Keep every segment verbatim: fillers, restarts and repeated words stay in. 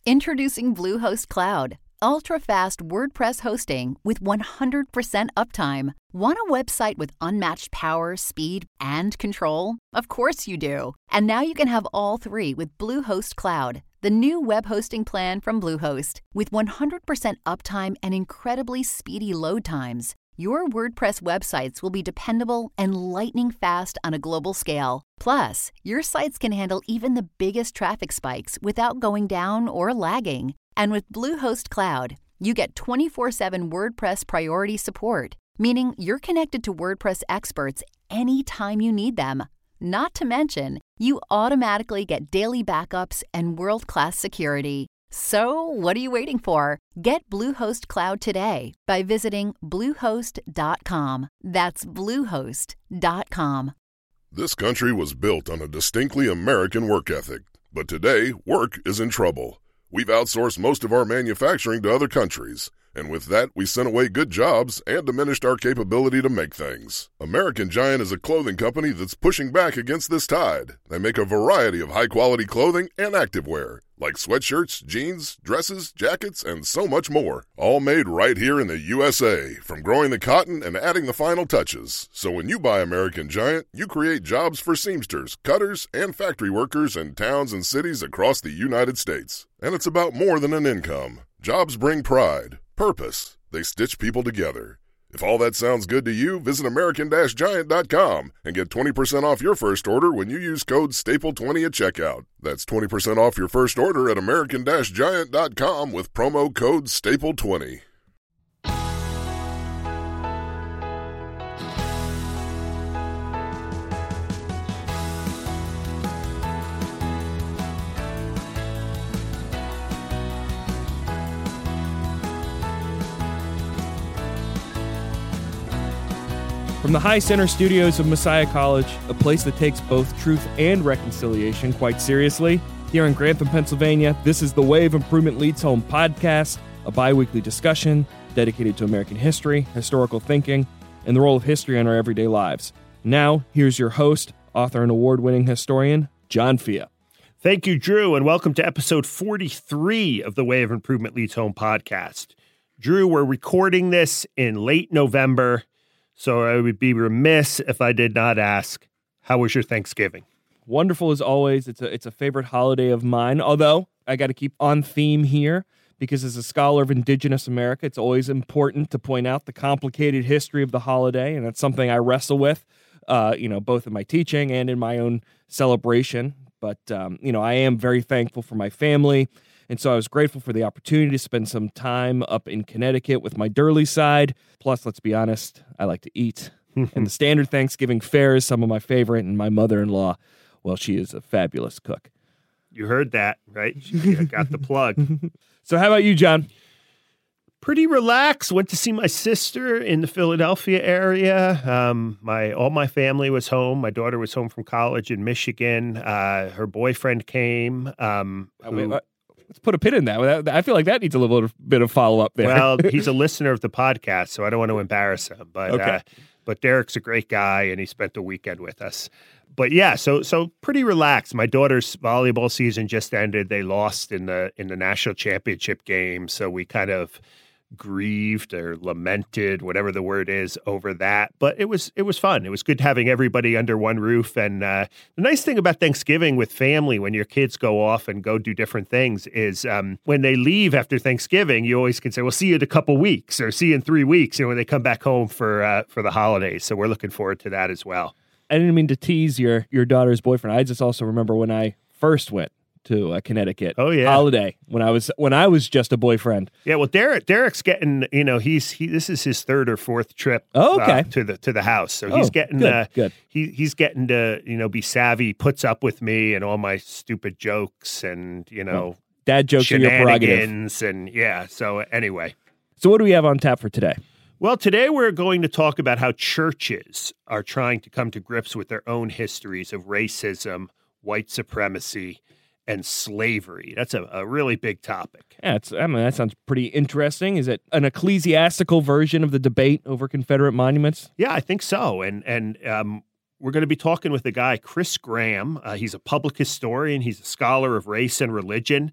Introducing Bluehost Cloud, ultra-fast WordPress hosting with one hundred percent uptime. Want a website with unmatched power, speed, and control? Of course you do. And now you can have all three with Bluehost Cloud, the new web hosting plan from Bluehost. With one hundred percent uptime and incredibly speedy load times, your WordPress websites will be dependable and lightning fast on a global scale. Plus, your sites can handle even the biggest traffic spikes without going down or lagging. And with Bluehost Cloud, you get twenty-four seven WordPress priority support, meaning you're connected to WordPress experts anytime you need them. Not to mention, you automatically get daily backups and world-class security. So, what are you waiting for? Get Bluehost Cloud today by visiting bluehost dot com. That's bluehost dot com. This country was built on a distinctly American work ethic, but today, work is in trouble. We've outsourced most of our manufacturing to other countries, and with that, we sent away good jobs and diminished our capability to make things. American Giant is a clothing company that's pushing back against this tide. They make a variety of high-quality clothing and activewear, like sweatshirts, jeans, dresses, jackets, and so much more. All made right here in the U S A, from growing the cotton and adding the final touches. So when you buy American Giant, you create jobs for seamsters, cutters, and factory workers in towns and cities across the United States. And it's about more than an income. Jobs bring pride, purpose. They stitch people together. If all that sounds good to you, visit American Giant dot com and get twenty percent off your first order when you use code staple twenty at checkout. That's twenty percent off your first order at American Giant dot com with promo code staple twenty. From the High Center studios of Messiah College, a place that takes both truth and reconciliation quite seriously, here in Grantham, Pennsylvania, this is the Way of Improvement Leads Home podcast, a bi-weekly discussion dedicated to American history, historical thinking, and the role of history in our everyday lives. Now, here's your host, author and award-winning historian, John Fia. Thank you, Drew, and welcome to episode forty-three of the Way of Improvement Leads Home podcast. Drew, we're recording this in late November, so I would be remiss if I did not ask, how was your Thanksgiving? Wonderful as always. It's a it's a favorite holiday of mine, although I got to keep on theme here because as a scholar of Indigenous America, it's always important to point out the complicated history of the holiday, and that's something I wrestle with, uh, you know, both in my teaching and in my own celebration. But, um, you know, I am very thankful for my family, and so I was grateful for the opportunity to spend some time up in Connecticut with my Durley side. Plus, let's be honest, I like to eat. And the standard Thanksgiving fare is some of my favorite, and my mother-in-law, well, she is a fabulous cook. You heard that, right? She got the plug. So how about you, John? Pretty relaxed. Went to see my sister in the Philadelphia area. Um, my all my family was home. My daughter was home from college in Michigan. Uh, her boyfriend came. Um, who, Wait, what? Let's put a pin in that. I feel like that needs a little bit of follow-up there. Well, he's a listener of the podcast, so I don't want to embarrass him. But okay. uh, but Derek's a great guy, and he spent the weekend with us. But yeah, so so pretty relaxed. My daughter's volleyball season just ended. They lost in the in the national championship game, so we kind of grieved or lamented, whatever the word is, over that. But it was it was fun. It was good having everybody under one roof. And uh, the nice thing about Thanksgiving with family, when your kids go off and go do different things, is um, when they leave after Thanksgiving, you always can say, "Well, see you in a couple weeks," or "See you in three weeks." You know, when they come back home for uh, for the holidays. So we're looking forward to that as well. I didn't mean to tease your your daughter's boyfriend. I just also remember when I first went to uh, Connecticut. Oh yeah, holiday when I was when I was just a boyfriend. Yeah, well, Derek Derek's getting, you know, he's he this is his third or fourth trip. Oh, okay. uh, to the to the house, so oh, he's getting good, uh, good. He he's getting to you know be savvy, puts up with me and all my stupid jokes and you know oh, dad jokes are your prerogative. And yeah, so anyway. So what do we have on tap for today? Well, today we're going to talk about how churches are trying to come to grips with their own histories of racism, white supremacy, and slavery. That's a, a really big topic. Yeah, it's, I mean, that sounds pretty interesting. Is it an ecclesiastical version of the debate over Confederate monuments? Yeah, I think so. And and um, we're going to be talking with a guy, Chris Graham. Uh, he's a public historian. He's a scholar of race and religion.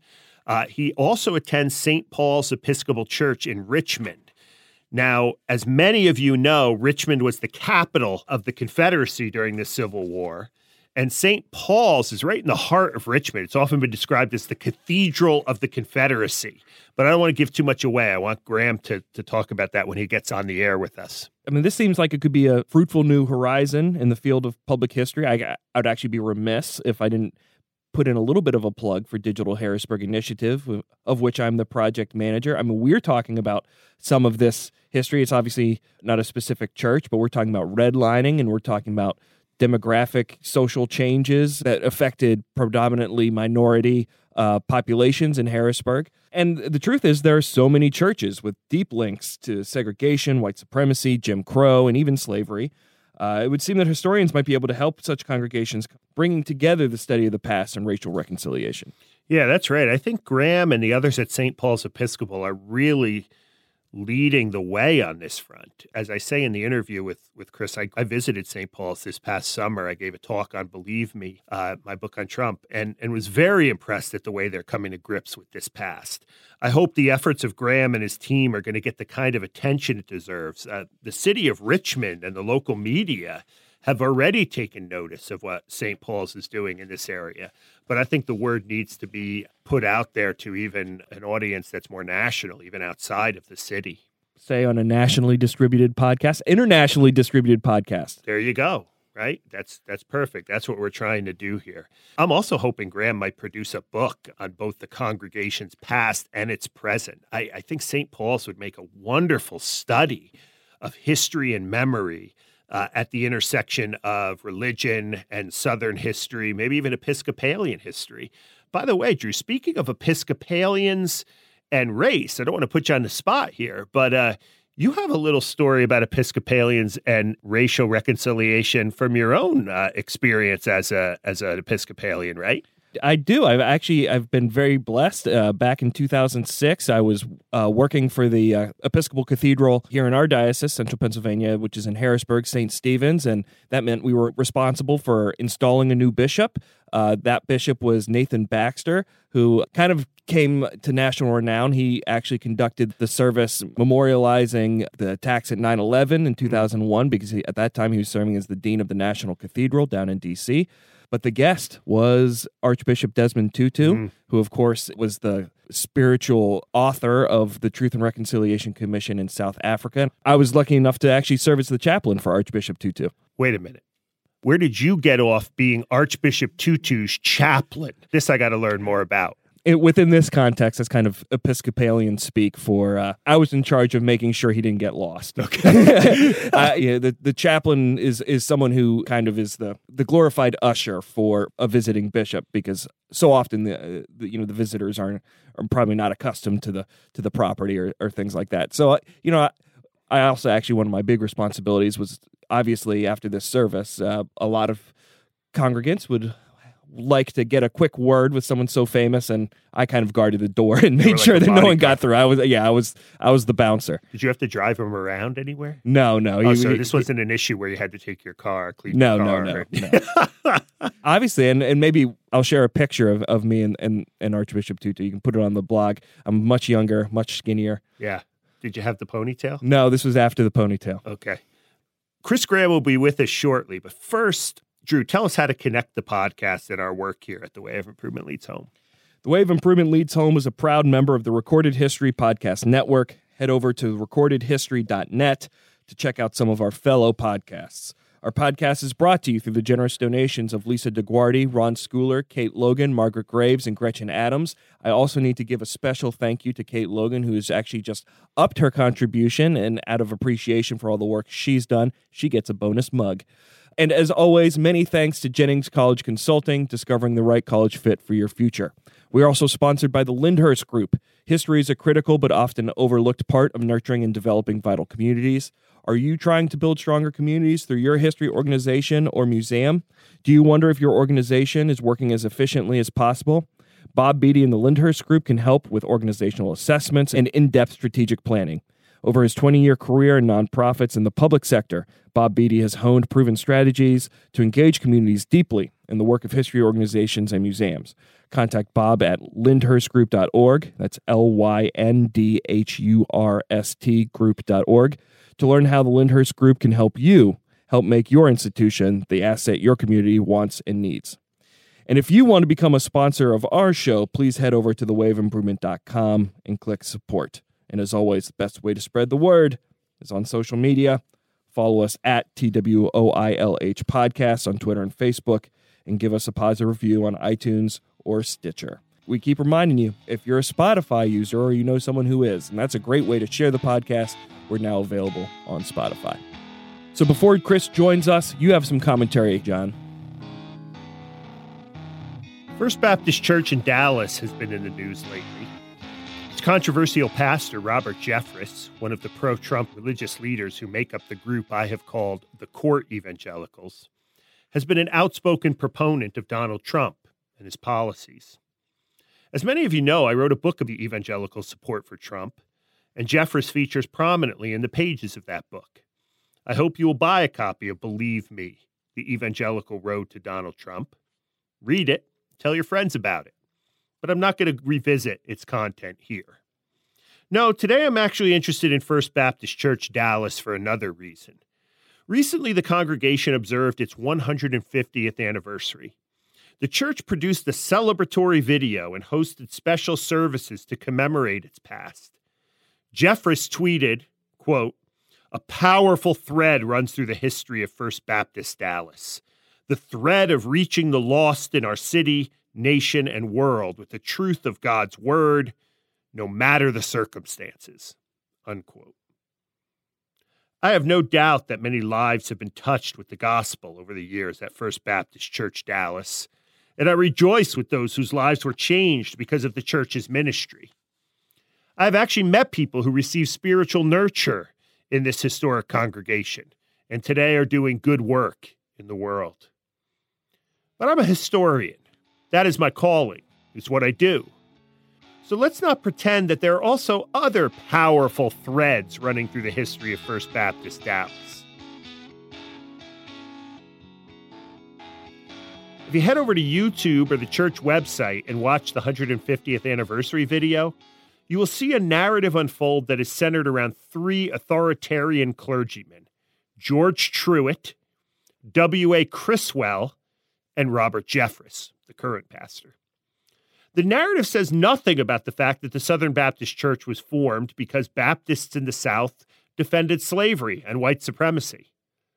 Uh, he also attends Saint Paul's Episcopal Church in Richmond. Now, as many of you know, Richmond was the capital of the Confederacy during the Civil War. And Saint Paul's is right in the heart of Richmond. It's often been described as the Cathedral of the Confederacy. But I don't want to give too much away. I want Graham to, to talk about that when he gets on the air with us. I mean, this seems like it could be a fruitful new horizon in the field of public history. I, I would actually be remiss if I didn't put in a little bit of a plug for Digital Harrisburg Initiative, of which I'm the project manager. I mean, we're talking about some of this history. It's obviously not a specific church, but we're talking about redlining, and we're talking about demographic social changes that affected predominantly minority uh, populations in Harrisburg. And the truth is, there are so many churches with deep links to segregation, white supremacy, Jim Crow, and even slavery. Uh, it would seem that historians might be able to help such congregations bringing together the study of the past and racial reconciliation. Yeah, that's right. I think Graham and the others at Saint Paul's Episcopal are really leading the way on this front. As I say in the interview with, with Chris, I, I visited Saint Paul's this past summer. I gave a talk on Believe Me, uh, my book on Trump, and, and was very impressed at the way they're coming to grips with this past. I hope the efforts of Graham and his team are going to get the kind of attention it deserves. Uh, the city of Richmond and the local media have already taken notice of what Saint Paul's is doing in this area. But I think the word needs to be put out there to even an audience that's more national, even outside of the city. Say on a nationally distributed podcast, internationally distributed podcast. There you go, right? That's that's perfect. That's what we're trying to do here. I'm also hoping Graham might produce a book on both the congregation's past and its present. I, I think Saint Paul's would make a wonderful study of history and memory Uh, at the intersection of religion and Southern history, maybe even Episcopalian history. By the way, Drew, speaking of Episcopalians and race, I don't want to put you on the spot here, but uh, you have a little story about Episcopalians and racial reconciliation from your own uh, experience as a as an Episcopalian, right? I do. I've actually I've been very blessed. Uh, back in two thousand six, I was uh, working for the uh, Episcopal Cathedral here in our diocese, Central Pennsylvania, which is in Harrisburg, Saint Stephen's, and that meant we were responsible for installing a new bishop. Uh, that bishop was Nathan Baxter, who kind of came to national renown. He actually conducted the service memorializing the attacks at nine eleven in two thousand one, because he, at that time he was serving as the dean of the National Cathedral down in D C But the guest was Archbishop Desmond Tutu, mm. who, of course, was the spiritual author of the Truth and Reconciliation Commission in South Africa. I was lucky enough to actually serve as the chaplain for Archbishop Tutu. Wait a minute. Where did you get off being Archbishop Tutu's chaplain? This I got to learn more about. It, within this context, that's kind of Episcopalian speak for, uh, I was in charge of making sure he didn't get lost. Okay. uh, yeah, the, the chaplain is is someone who kind of is the, the glorified usher for a visiting bishop, because so often the, uh, the you know the visitors aren't are probably not accustomed to the to the property or, or things like that. So uh, you know, I, I also actually one of my big responsibilities was obviously after this service, uh, a lot of congregants would like to get a quick word with someone so famous, and I kind of guarded the door and made like sure that no one got through. I was, yeah, I was, I was the bouncer. Did you have to drive him around anywhere? No, no. Oh, he, so he, this wasn't an issue where you had to take your car, clean no, your car. No, no, no. Obviously, and, and maybe I'll share a picture of, of me and, and, and Archbishop Tutu. You can put it on the blog. I'm much younger, much skinnier. Yeah. Did you have the ponytail? No, this was after the ponytail. Okay. Chris Graham will be with us shortly, but first, Drew, tell us how to connect the podcast and our work here at The Way of Improvement Leads Home. The Way of Improvement Leads Home is a proud member of the Recorded History Podcast Network. Head over to recorded history dot net to check out some of our fellow podcasts. Our podcast is brought to you through the generous donations of Lisa DeGuardi, Ron Schooler, Kate Logan, Margaret Graves, and Gretchen Adams. I also need to give a special thank you to Kate Logan, who has actually just upped her contribution, and out of appreciation for all the work she's done, she gets a bonus mug. And as always, many thanks to Jennings College Consulting, discovering the right college fit for your future. We are also sponsored by the Lyndhurst Group. History is a critical but often overlooked part of nurturing and developing vital communities. Are you trying to build stronger communities through your history organization or museum? Do you wonder if your organization is working as efficiently as possible? Bob Beatty and the Lyndhurst Group can help with organizational assessments and in-depth strategic planning. Over his twenty-year career in nonprofits and the public sector, Bob Beatty has honed proven strategies to engage communities deeply in the work of history organizations and museums. Contact Bob at lyndhurst group dot org. That's L Y N D H U R S T group dot org to learn how the Lyndhurst Group can help you help make your institution the asset your community wants and needs. And if you want to become a sponsor of our show, please head over to the wave improvement dot com and click support. And as always, the best way to spread the word is on social media. Follow us at T W O I L H Podcast on Twitter and Facebook, and give us a positive review on iTunes or Stitcher. We keep reminding you, if you're a Spotify user or you know someone who is, and that's a great way to share the podcast, we're now available on Spotify. So before Chris joins us, you have some commentary, John. First Baptist Church in Dallas has been in the news lately. Its controversial pastor, Robert Jeffress, one of the pro-Trump religious leaders who make up the group I have called the Court Evangelicals, has been an outspoken proponent of Donald Trump and his policies. As many of you know, I wrote a book of the evangelical support for Trump, and Jeffress features prominently in the pages of that book. I hope you will buy a copy of Believe Me, The Evangelical Road to Donald Trump. Read it. Tell your friends about it. But I'm not going to revisit its content here. No, today I'm actually interested in First Baptist Church Dallas for another reason. Recently, the congregation observed its one hundred fiftieth anniversary. The church produced a celebratory video and hosted special services to commemorate its past. Jeffress tweeted, quote, "A powerful thread runs through the history of First Baptist Dallas. The thread of reaching the lost in our city, nation, and world with the truth of God's word, no matter the circumstances," unquote. I have no doubt that many lives have been touched with the gospel over the years at First Baptist Church Dallas, and I rejoice with those whose lives were changed because of the church's ministry. I have actually met people who received spiritual nurture in this historic congregation, and today are doing good work in the world. But I'm a historian. That is my calling. It's what I do. So let's not pretend that there are also other powerful threads running through the history of First Baptist Dallas. If you head over to YouTube or the church website and watch the one hundred fiftieth anniversary video, you will see a narrative unfold that is centered around three authoritarian clergymen, George Truett, W A Criswell, and Robert Jeffress, the current pastor. The narrative says nothing about the fact that the Southern Baptist Church was formed because Baptists in the South defended slavery and white supremacy.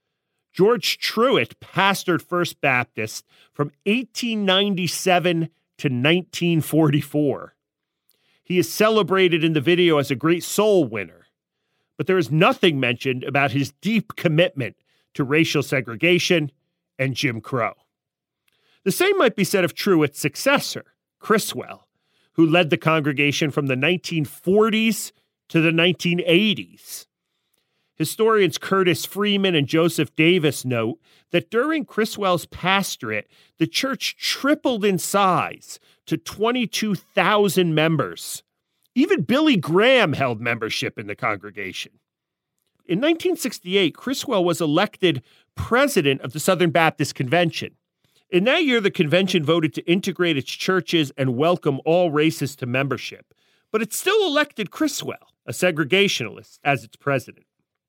George Truett pastored First Baptist from eighteen ninety-seven to nineteen forty-four. He is celebrated in the video as a great soul winner, but there is nothing mentioned about his deep commitment to racial segregation and Jim Crow. The same might be said of Truett's successor, Criswell, who led the congregation from the nineteen forties to the nineteen eighties. Historians Curtis Freeman and Joseph Davis note that during Criswell's pastorate, the church tripled in size to twenty-two thousand members. Even Billy Graham held membership in the congregation. In nineteen sixty-eight, Criswell was elected president of the Southern Baptist Convention. In that year, the convention voted to integrate its churches and welcome all races to membership, but it still elected Criswell, a segregationalist, as its president.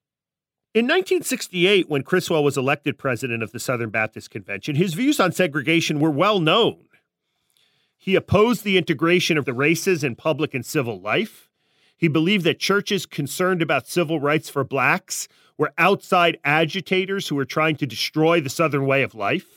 In nineteen sixty-eight, when Criswell was elected president of the Southern Baptist Convention, his views on segregation were well known. He opposed the integration of the races in public and civil life. He believed that churches concerned about civil rights for blacks were outside agitators who were trying to destroy the Southern way of life.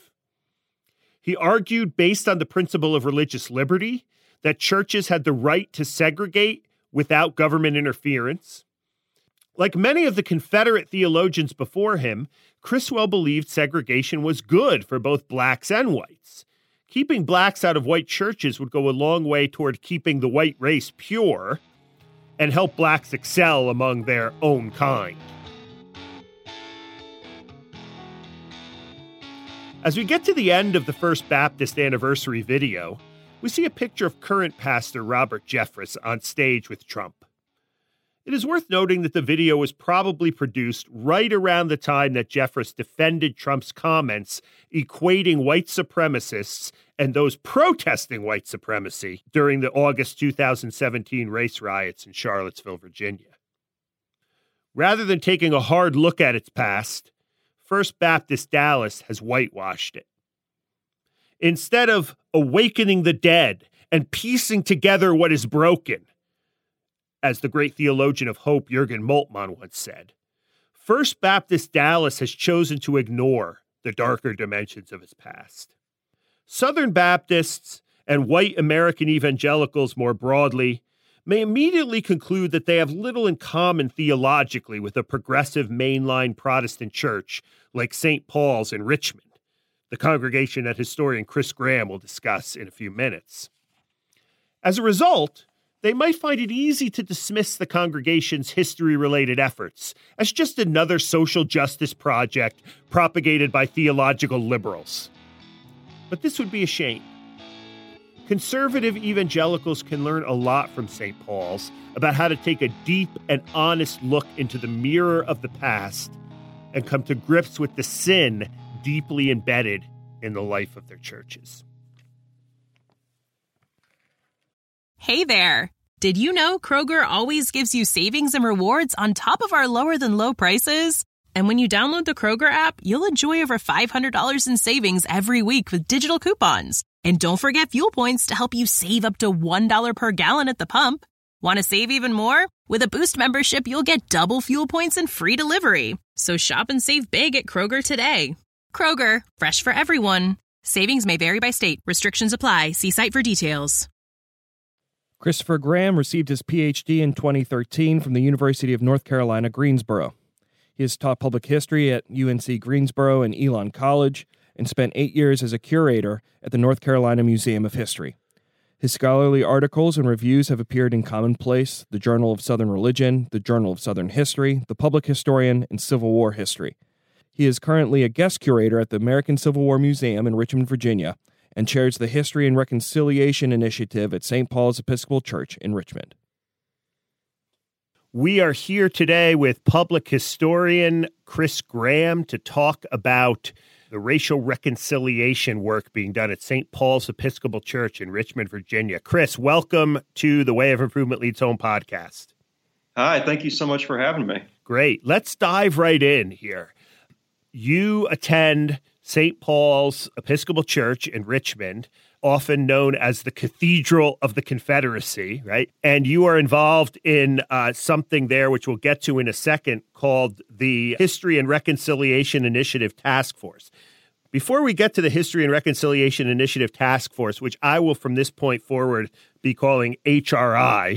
He argued, based on the principle of religious liberty, that churches had the right to segregate without government interference. Like many of the Confederate theologians before him, Criswell believed segregation was good for both blacks and whites. Keeping blacks out of white churches would go a long way toward keeping the white race pure and help blacks excel among their own kind. As we get to the end of the First Baptist anniversary video, we see a picture of current pastor Robert Jeffress on stage with Trump. It is worth noting that the video was probably produced right around the time that Jeffress defended Trump's comments equating white supremacists and those protesting white supremacy during the August two thousand seventeen race riots in Charlottesville, Virginia. Rather than taking a hard look at its past, First Baptist Dallas has whitewashed it. Instead of awakening the dead and piecing together what is broken, as the great theologian of hope Jürgen Moltmann once said, First Baptist Dallas has chosen to ignore the darker dimensions of its past. Southern Baptists and white American evangelicals more broadly may immediately conclude that they have little in common theologically with a progressive mainline Protestant church like Saint Paul's in Richmond, the congregation that historian Chris Graham will discuss in a few minutes. As a result, they might find it easy to dismiss the congregation's history-related efforts as just another social justice project propagated by theological liberals. But this would be a shame. Conservative evangelicals can learn a lot from Saint Paul's about how to take a deep and honest look into the mirror of the past and come to grips with the sin deeply embedded in the life of their churches. Hey there! Did you know Kroger always gives you savings and rewards on top of our lower-than-low prices? And when you download the Kroger app, you'll enjoy over five hundred dollars in savings every week with digital coupons. And don't forget fuel points to help you save up to one dollar per gallon at the pump. Want to save even more? With a Boost membership, you'll get double fuel points and free delivery. So shop and save big at Kroger today. Kroger, fresh for everyone. Savings may vary by state. Restrictions apply. See site for details. Christopher Graham received his P H D in twenty thirteen from the University of North Carolina, Greensboro. He has taught public history at U N C Greensboro and Elon College and spent eight years as a curator at the North Carolina Museum of History. His scholarly articles and reviews have appeared in Commonplace, the Journal of Southern Religion, the Journal of Southern History, the Public Historian, and Civil War History. He is currently a guest curator at the American Civil War Museum in Richmond, Virginia, and chairs the History and Reconciliation Initiative at Saint Paul's Episcopal Church in Richmond. We are here today with public historian Chris Graham to talk about the racial reconciliation work being done at Saint Paul's Episcopal Church in Richmond, Virginia. Chris, welcome to the Way of Improvement Leads Home podcast. Hi, thank you so much for having me. Great. Let's dive right in here. You attend Saint Paul's Episcopal Church in Richmond, often known as the Cathedral of the Confederacy, right? And you are involved in uh, something there, which we'll get to in a second, called the History and Reconciliation Initiative Task Force. Before we get to the History and Reconciliation Initiative Task Force, which I will from this point forward be calling H R I,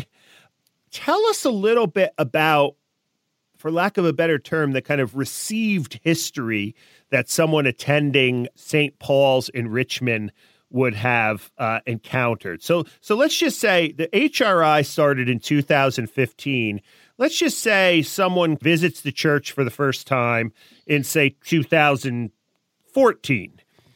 tell us a little bit about, for lack of a better term, the kind of received history that someone attending Saint Paul's in Richmond would have uh, encountered. So so let's just say the H R I started in two thousand fifteen. Let's just say someone visits the church for the first time in, say, two thousand fourteen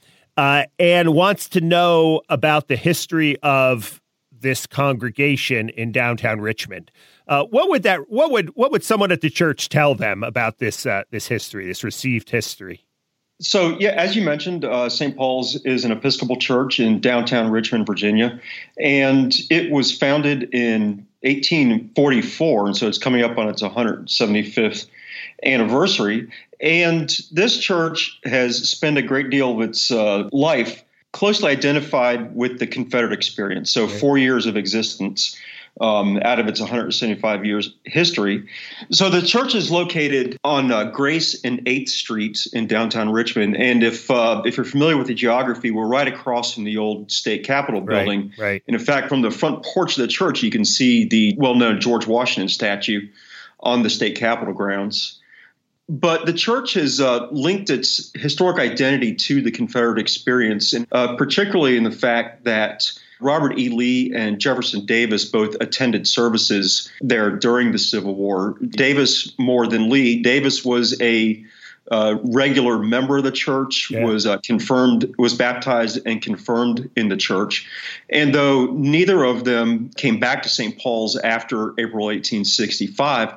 uh, and wants to know about the history of this congregation in downtown Richmond. Uh, what would that what would what would someone at the church tell them about this uh, this history, this received history? So, yeah, as you mentioned, uh, Saint Paul's is an Episcopal church in downtown Richmond, Virginia, and it was founded in eighteen forty-four, and so it's coming up on its one hundred seventy-fifth anniversary. And this church has spent a great deal of its uh, life closely identified with the Confederate experience, so four years of existence. Um, out of its one hundred seventy-five years history. So the church is located on uh, Grace and eighth Streets in downtown Richmond. And if uh, if you're familiar with the geography, we're right across from the old state capitol building. Right, right. And in fact, from the front porch of the church, you can see the well-known George Washington statue on the state capitol grounds. But the church has uh, linked its historic identity to the Confederate experience, and uh, particularly in the fact that Robert E. Lee and Jefferson Davis both attended services there during the Civil War. Davis more than Lee. Davis was a uh, regular member of the church, yeah. was uh, confirmed, was baptized and confirmed in the church. And though neither of them came back to Saint Paul's after April eighteen sixty-five,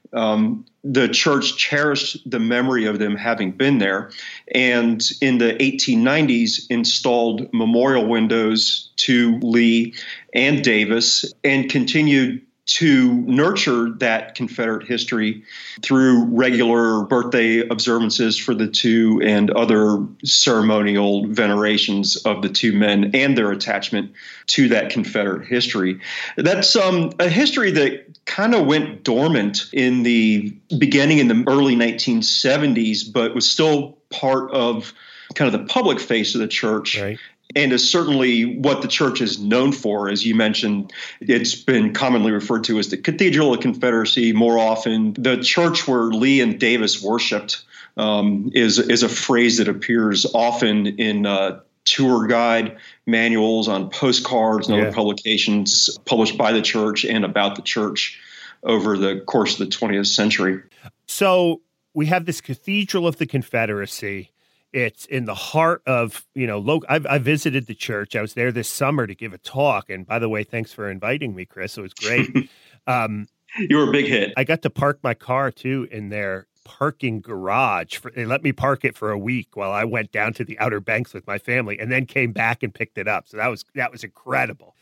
um, the church cherished the memory of them having been there, and in the eighteen nineties installed memorial windows to Lee and Davis and continued to nurture that Confederate history through regular birthday observances for the two and other ceremonial venerations of the two men and their attachment to that Confederate history. That's um, a history that kind of went dormant in the beginning in the early nineteen seventies, but was still part of kind of the public face of the church. Right. And is certainly what the church is known for. As you mentioned, it's been commonly referred to as the Cathedral of Confederacy. More often, the church where Lee and Davis worshipped um, is, is a phrase that appears often in uh, tour guide manuals, on postcards and yeah. other publications published by the church and about the church over the course of the twentieth century. So we have this Cathedral of the Confederacy. It's in the heart of, you know, local. I've, I visited the church. I was there this summer to give a talk. And by the way, thanks for inviting me, Chris. It was great. um, you were a big hit. I got to park my car, too, in their parking garage. For, they let me park it for a week while I went down to the Outer Banks with my family and then came back and picked it up. So that was that was incredible.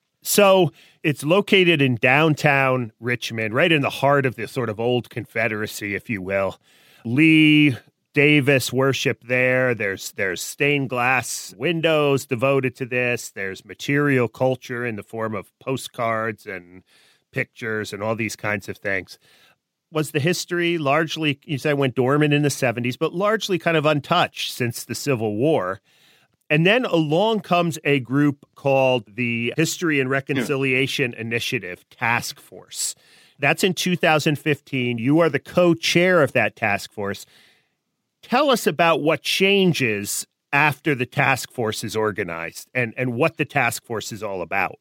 So it's located in downtown Richmond, right in the heart of the sort of old Confederacy, if you will. Lee Davis worship there. There's there's stained glass windows devoted to this. There's material culture in the form of postcards and pictures and all these kinds of things. Was the history largely, you said, went dormant in the seventies, but largely kind of untouched since the Civil War. And then along comes a group called the History and Reconciliation yeah. Initiative Task Force. That's in two thousand fifteen. You are the co-chair of that task force. Tell us about what changes after the task force is organized and, and what the task force is all about.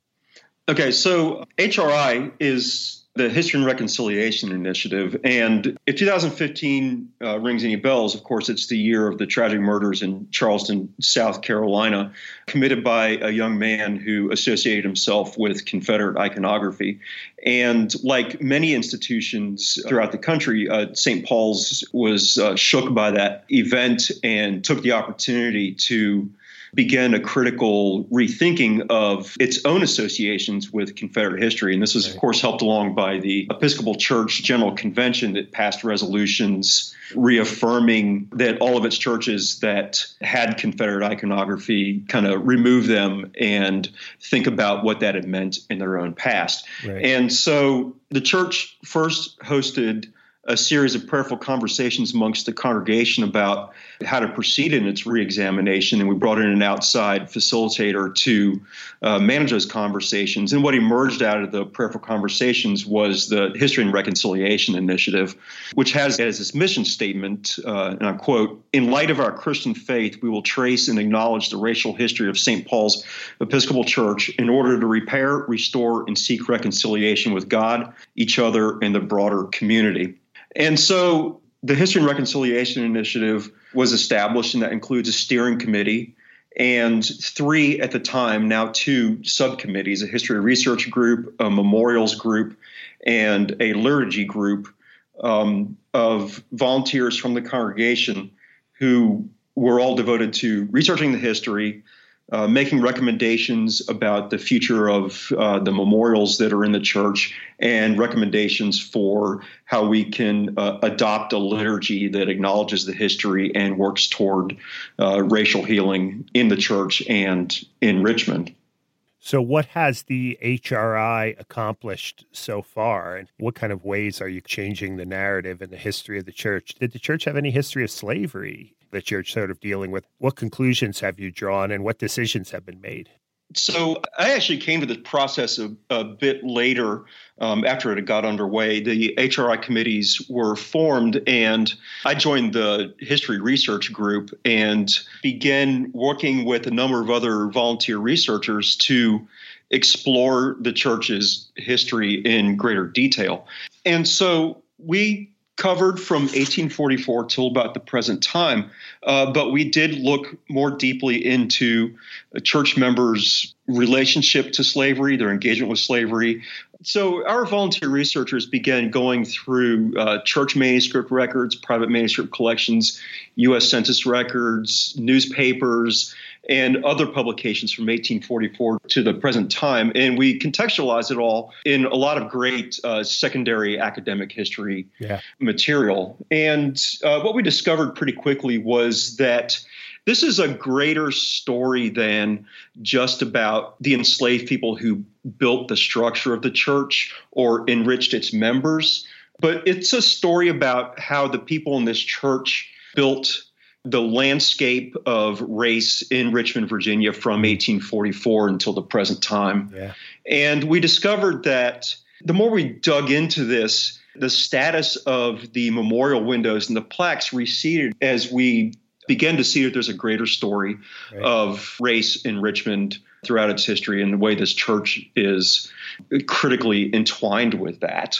Okay, so H R I is the History and Reconciliation Initiative. And if two thousand fifteen uh, rings any bells, of course, it's the year of the tragic murders in Charleston, South Carolina, committed by a young man who associated himself with Confederate iconography. And like many institutions throughout the country, uh, Saint Paul's was uh, shook by that event and took the opportunity to began a critical rethinking of its own associations with Confederate history. And this was, of course, helped along by the Episcopal Church General Convention that passed resolutions reaffirming that all of its churches that had Confederate iconography kind of remove them and think about what that had meant in their own past. Right. And so the church first hosted a series of prayerful conversations amongst the congregation about how to proceed in its reexamination. And we brought in an outside facilitator to uh, manage those conversations. And what emerged out of the prayerful conversations was the History and Reconciliation Initiative, which has as its mission statement, uh, and I quote, "In light of our Christian faith, we will trace and acknowledge the racial history of Saint Paul's Episcopal Church in order to repair, restore, and seek reconciliation with God, each other, and the broader community." And so the History and Reconciliation Initiative was established, and that includes a steering committee and three at the time, now two subcommittees, a history research group, a memorials group, and a liturgy group um, of volunteers from the congregation who were all devoted to researching the history, Uh, making recommendations about the future of uh, the memorials that are in the church, and recommendations for how we can uh, adopt a liturgy that acknowledges the history and works toward uh, racial healing in the church and in Richmond. So what has the H R I accomplished so far, and what kind of ways are you changing the narrative and the history of the church? Did the church have any history of slavery that you're sort of dealing with? What conclusions have you drawn, and what decisions have been made? So I actually came to the process a, a bit later, um, after it had got underway. The H R I committees were formed, and I joined the history research group and began working with a number of other volunteer researchers to explore the church's history in greater detail. And so we covered from eighteen forty-four till about the present time, uh, but we did look more deeply into church members' relationship to slavery, their engagement with slavery. So our volunteer researchers began going through uh, church manuscript records, private manuscript collections, U S Census records, newspapers, and other publications from eighteen forty-four to the present time. And we contextualized it all in a lot of great uh, secondary academic history yeah. material. And uh, what we discovered pretty quickly was that this is a greater story than just about the enslaved people who built the structure of the church or enriched its members, but it's a story about how the people in this church built the landscape of race in Richmond, Virginia from eighteen forty-four until the present time. Yeah. And we discovered that the more we dug into this, the status of the memorial windows and the plaques receded as we began to see that there's a greater story right. of race in Richmond throughout its history and the way this church is critically entwined with that.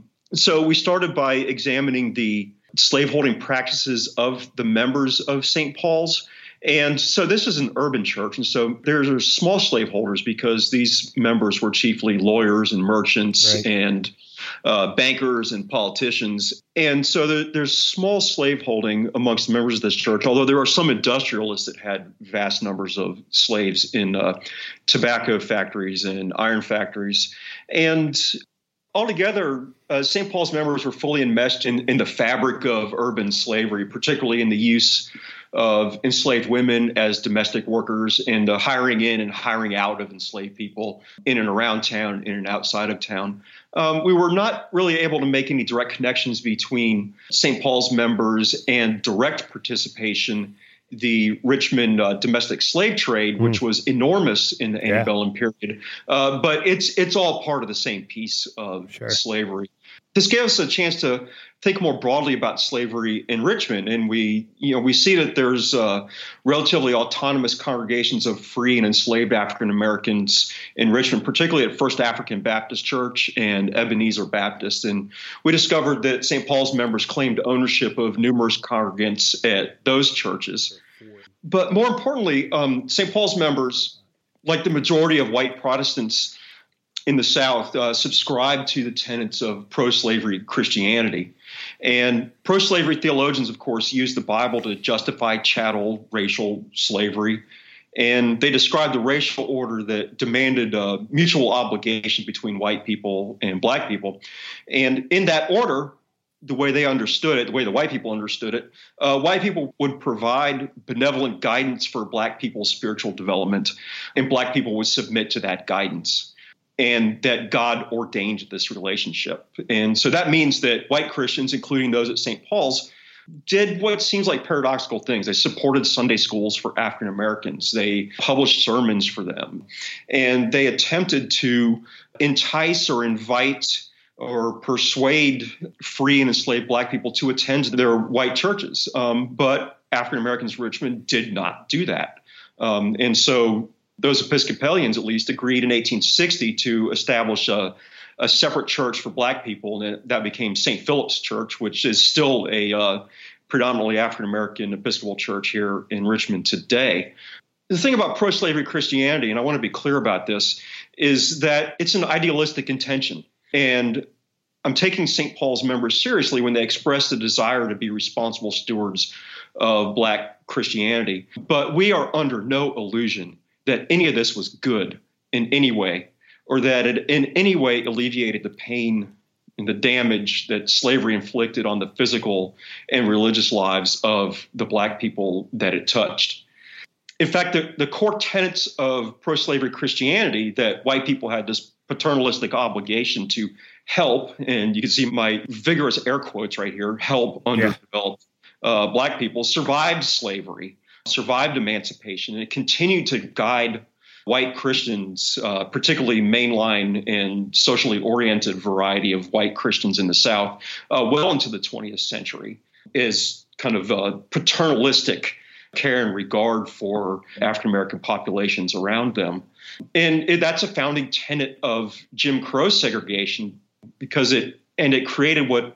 So we started by examining the slaveholding practices of the members of Saint Paul's. And so this is an urban church. And so there's small slaveholders because these members were chiefly lawyers and merchants right. and uh, bankers and politicians. And so there, there's small slaveholding amongst the members of this church, although there are some industrialists that had vast numbers of slaves in uh, tobacco factories and iron factories. And altogether, uh, Saint Paul's members were fully enmeshed in, in the fabric of urban slavery, particularly in the use of enslaved women as domestic workers and the hiring in and hiring out of enslaved people in and around town, in and outside of town. Um, we were not really able to make any direct connections between Saint Paul's members and direct participation the Richmond uh, domestic slave trade, mm. which was enormous in the antebellum yeah. period. Uh, but it's it's all part of the same piece of sure. slavery. This gave us a chance to think more broadly about slavery in Richmond. And we, you know, we see that there's uh, relatively autonomous congregations of free and enslaved African Americans in Richmond, particularly at First African Baptist Church and Ebenezer Baptist. And we discovered that Saint Paul's members claimed ownership of numerous congregants at those churches. But more importantly, um, Saint Paul's members, like the majority of white Protestants in the South, uh, subscribed to the tenets of pro-slavery Christianity. And pro-slavery theologians, of course, used the Bible to justify chattel racial slavery. And they described the racial order that demanded uh, mutual obligation between white people and black people. And in that order, the way they understood it, the way the white people understood it, uh, white people would provide benevolent guidance for black people's spiritual development, and black people would submit to that guidance. And that God ordained this relationship. And so that means that white Christians, including those at Saint Paul's, did what seems like paradoxical things. They supported Sunday schools for African Americans. They published sermons for them. And they attempted to entice or invite or persuade free and enslaved black people to attend their white churches. Um, but African Americans in Richmond did not do that. Um, and so those Episcopalians, at least, agreed in eighteen sixty to establish a, a separate church for black people, and that became Saint Philip's Church, which is still a uh, predominantly African-American Episcopal church here in Richmond today. The thing about pro-slavery Christianity, and I want to be clear about this, is that it's an idealistic intention. And I'm taking Saint Paul's members seriously when they express the desire to be responsible stewards of black Christianity. But we are under no illusion that any of this was good in any way, or that it in any way alleviated the pain and the damage that slavery inflicted on the physical and religious lives of the black people that it touched. In fact, the, the core tenets of pro-slavery Christianity, that white people had this paternalistic obligation to help, and you can see my vigorous air quotes right here, help underdeveloped yeah. uh, black people, survived slavery, survived emancipation, and it continued to guide white Christians, uh, particularly mainline and socially oriented variety of white Christians in the South, uh, well into the twentieth century, is kind of a paternalistic care and regard for African-American populations around them. And it, that's a founding tenet of Jim Crow segregation, because it and it created what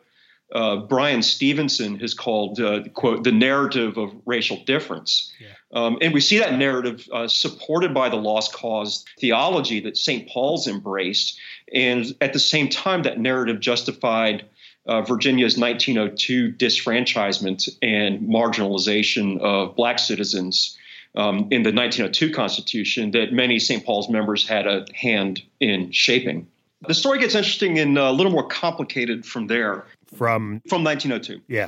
uh, Brian Stevenson has called, uh, quote, the narrative of racial difference. Yeah. Um, and we see that narrative uh, supported by the lost cause theology that Saint Paul's embraced. And at the same time, that narrative justified uh, Virginia's nineteen oh two disfranchisement and marginalization of Black citizens um, in the nineteen oh two Constitution that many Saint Paul's members had a hand in shaping. The story gets interesting and a little more complicated from there. From from nineteen oh two. Yeah.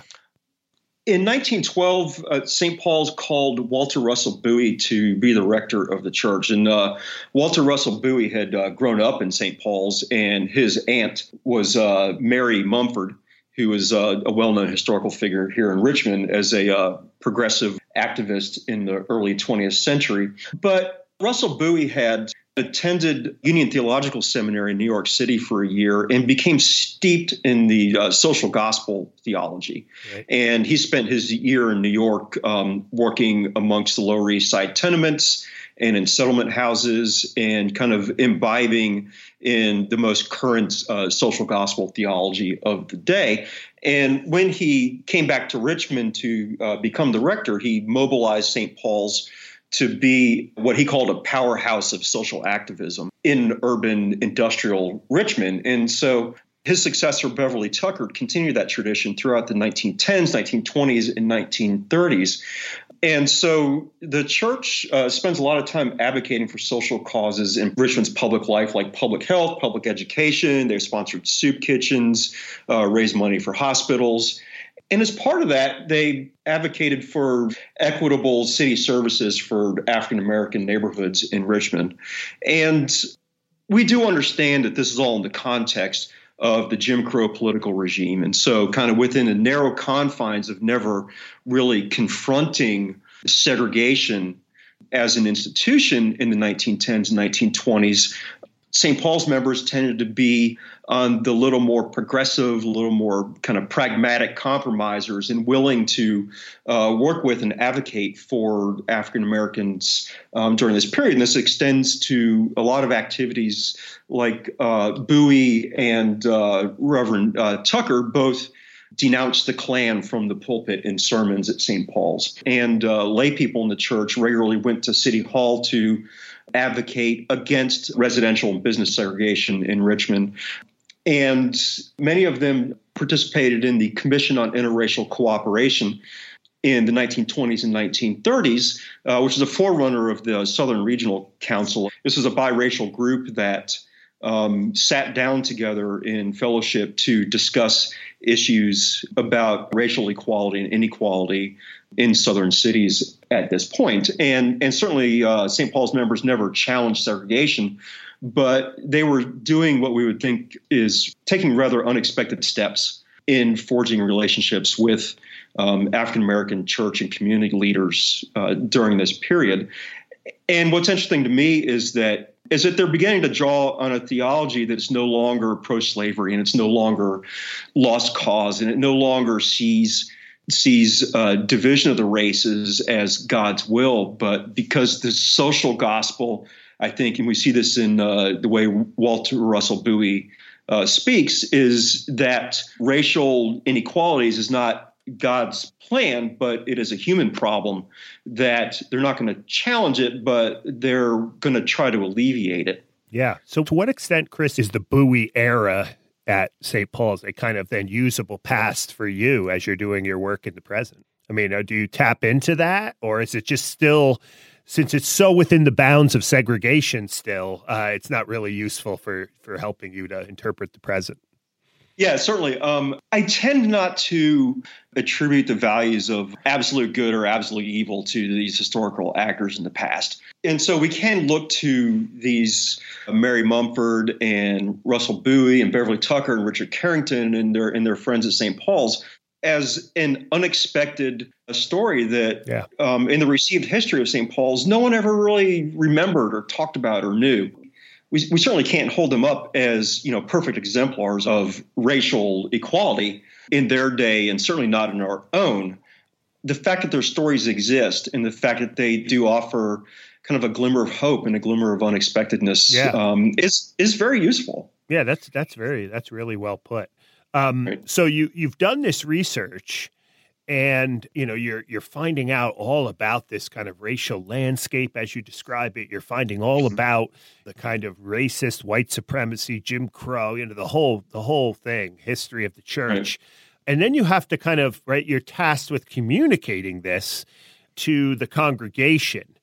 In nineteen twelve, uh, Saint Paul's called Walter Russell Bowie to be the rector of the church. And uh, Walter Russell Bowie had uh, grown up in Saint Paul's, and his aunt was uh, Mary Mumford, who was uh, a well-known historical figure here in Richmond as a uh, progressive activist in the early twentieth century. But Russell Bowie had attended Union Theological Seminary in New York City for a year and became steeped in the uh, social gospel theology. Right. And he spent his year in New York um, working amongst the Lower East Side tenements and in settlement houses and kind of imbibing in the most current uh, social gospel theology of the day. And when he came back to Richmond to uh, become the rector, he mobilized Saint Paul's to be what he called a powerhouse of social activism in urban industrial Richmond. And so his successor, Beverly Tucker, continued that tradition throughout the nineteen tens, nineteen twenties, and nineteen thirties. And so the church uh, spends a lot of time advocating for social causes in Richmond's public life, like public health, public education. They've sponsored soup kitchens, uh, raised money for hospitals. And as part of that, they advocated for equitable city services for African-American neighborhoods in Richmond. And we do understand that this is all in the context of the Jim Crow political regime. And so kind of within the narrow confines of never really confronting segregation as an institution in the nineteen tens and nineteen twenties, Saint Paul's members tended to be on the little more progressive, a little more kind of pragmatic compromisers and willing to uh, work with and advocate for African Americans um, during this period. And this extends to a lot of activities like uh, Bowie and uh, Reverend uh, Tucker both denounced the Klan from the pulpit in sermons at Saint Paul's. And uh, lay people in the church regularly went to City Hall to advocate against residential and business segregation in Richmond. And many of them participated in the Commission on Interracial Cooperation in the nineteen twenties and nineteen thirties, uh, which is a forerunner of the Southern Regional Council. This was a biracial group that um, sat down together in fellowship to discuss issues about racial equality and inequality in southern cities at this point. And, and certainly uh, Saint Paul's members never challenged segregation, but they were doing what we would think is taking rather unexpected steps in forging relationships with um, African-American church and community leaders uh, during this period. And what's interesting to me is that is that they're beginning to draw on a theology that's no longer pro-slavery and it's no longer lost cause and it no longer sees sees uh, division of the races as God's will, but because the social gospel, I think, and we see this in uh, the way Walter Russell Bowie uh, speaks, is that racial inequalities is not God's plan, but it is a human problem that they're not going to challenge it, but they're going to try to alleviate it. Yeah. So to what extent, Chris, is the Bowie era at Saint Paul's a kind of then usable past for you as you're doing your work in the present? I mean, do you tap into that, or is it just still, since it's so within the bounds of segregation still, uh, it's not really useful for, for helping you to interpret the present? Yeah, certainly. Um, I tend not to attribute the values of absolute good or absolute evil to these historical actors in the past. And so we can look to these uh, Mary Mumford and Russell Bowie and Beverly Tucker and Richard Carrington and their and their friends at Saint Paul's as an unexpected story that yeah. um, in the received history of Saint Paul's, no one ever really remembered or talked about or knew. We, we certainly can't hold them up as, you know, perfect exemplars of racial equality in their day and certainly not in our own. The fact that their stories exist and the fact that they do offer kind of a glimmer of hope and a glimmer of unexpectedness yeah. um, is is very useful. Yeah, that's that's very that's really well put. Um, Right. So you you've done this research, and you know you're you're finding out all about this kind of racial landscape as you describe it. You're finding all about the kind of racist white supremacy, Jim Crow, you know, the whole the whole thing, history of the church. Right. And then you have to kind of, right, you're tasked with communicating this to the congregation.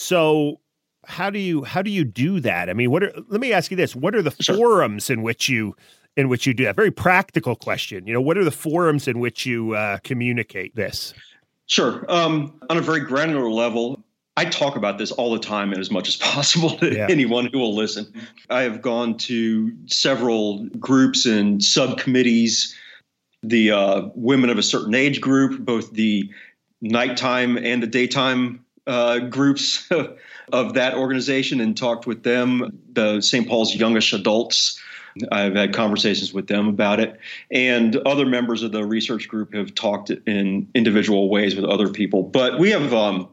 So how do you how do you do that? I mean, what are let me ask you this. What are the Sure. forums in which you in which you do that? Very practical question. You know, what are the forums in which you uh, communicate this? Sure. Um, on a very granular level, I talk about this all the time and as much as possible to Yeah. anyone who will listen. I have gone to several groups and subcommittees, the uh, women of a certain age group, both the nighttime and the daytime uh, groups of that organization, and talked with them, the Saint Paul's youngish adults. I've had conversations with them about it. And other members of the research group have talked in individual ways with other people. But we have, um,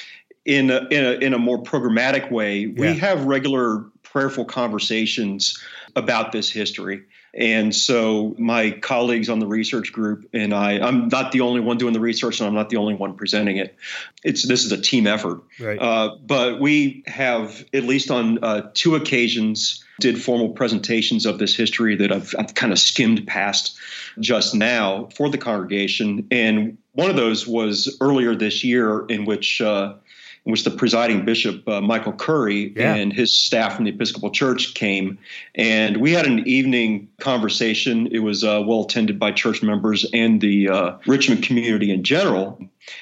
in, a, in, a, in a more programmatic way, Yeah. we have regular prayerful conversations about this history. And so my colleagues on the research group and I, I'm not the only one doing the research, and I'm not the only one presenting it. It's this is a team effort. Right. Uh, but we have, at least on uh, two occasions, did formal presentations of this history that I've, I've kind of skimmed past just now for the congregation. And one of those was earlier this year, in which uh, in which the presiding bishop, uh, Michael Curry, Yeah. and his staff from the Episcopal Church came. And we had an evening conversation. It was uh, well attended by church members and the uh, Richmond community in general.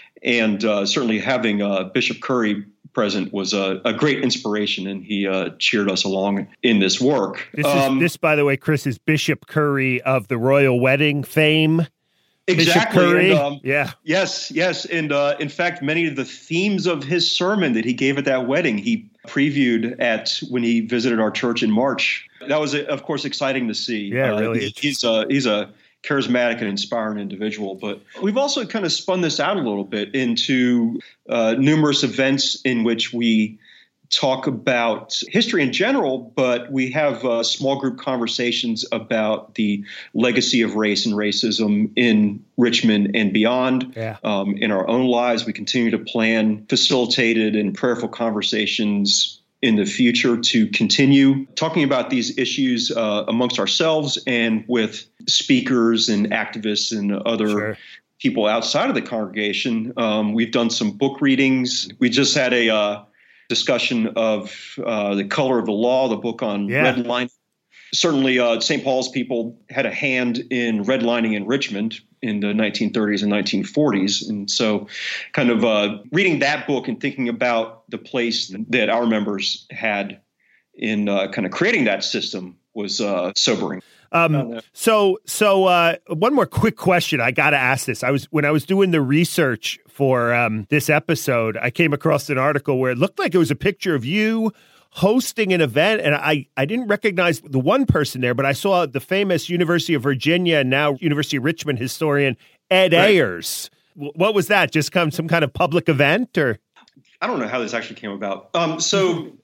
And uh, certainly having uh, Bishop Curry present was a, a great inspiration, and he uh, cheered us along in this work. This, Um, is, this, by the way, Chris, is Bishop Curry of the Royal Wedding fame. exactly. Bishop Curry. And, um, yeah. Yes, yes. And uh, in fact, many of the themes of his sermon that he gave at that wedding, he previewed at when he visited our church in March. That was, of course, exciting to see. Yeah, Uh, really he- he's a he's a charismatic and inspiring individual. But we've also kind of spun this out a little bit into uh, numerous events in which we talk about history in general, but we have uh, small group conversations about the legacy of race and racism in Richmond and beyond. Yeah. Um, in our own lives, we continue to plan facilitated and prayerful conversations in the future to continue talking about these issues uh, amongst ourselves and with speakers and activists and other Sure. people outside of the congregation. Um, we've done some book readings. We just had a uh, discussion of uh, The Color of the Law, the book on Yeah. redlining. Certainly, uh, Saint Paul's people had a hand in redlining in Richmond in the nineteen thirties and nineteen forties. And so kind of uh, reading that book and thinking about the place that our members had in uh, kind of creating that system was uh, sobering. Um, so, so uh, one more quick question. I got to ask this. I was when I was doing the research for um, this episode, I came across an article where it looked like it was a picture of you hosting an event, and I, I didn't recognize the one person there, but I saw the famous University of Virginia and now University of Richmond historian Ed Right. Ayers. W- What was that? Just come some kind of public event, or? I don't know how this actually came about. Um, so